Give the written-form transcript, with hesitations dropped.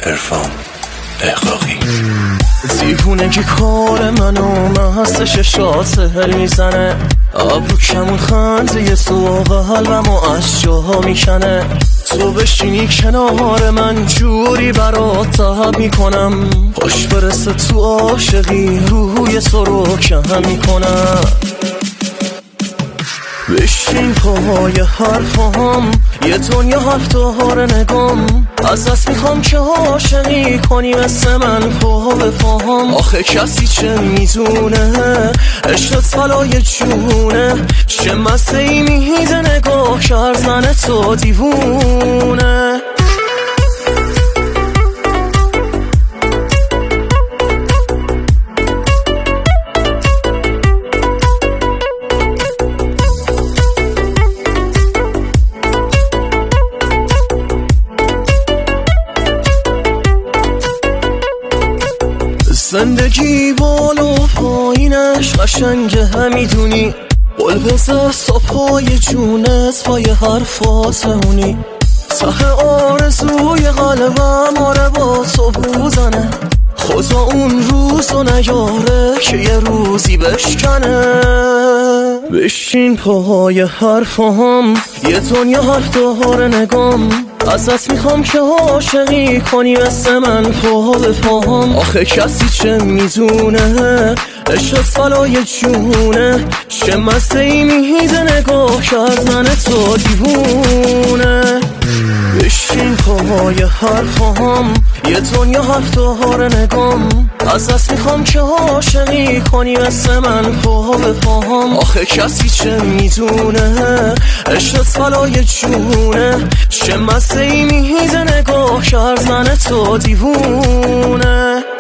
عرفان احقاقی. دیوونه که کار منو مستش شاسل میزنه، ابرو کمون خنده یه سوق قلبمو از جا میکنه. تو بشینی کنار من جوری برات تب میکنم، خوش برسه تو عاشقی روی تو رو کم میکنم. بشین پای حرفام یه دنیا حرف داره نگام، ازت میخوام که عاشقی کنی مثل من پا به پاهم. آخه کسی چه میدونه عشقت بلای جونه، چه مزه ای میده نگاه کردن تو دیوونه. زندگی بالا و پایینش قشنگه میدونی، قل بزه پای جونت پای حرفات بمونی. ته آرزوی قلبم آره با تو بودنه، خدا اون روزو نیاره که یه روزی بشکنه. بشین پای حرفام یه دنیا حرف داره نگام، ازت میخوام که عاشقی کنی مثل من پا به پاهم. آخه کسی چه میدونه عشقت بلای جونه، چه مزه ای میده نگاه کردن تو دیوونه. بشین پای حرفام یه دنیا حرف داره نگام، ازت میخوام که عاشقی کنی مثل من پا به پاهم. آخه کسی چه میدونه عشقت بلای جونه، چه مزه ای میده نگاه کردن تو دیوونه.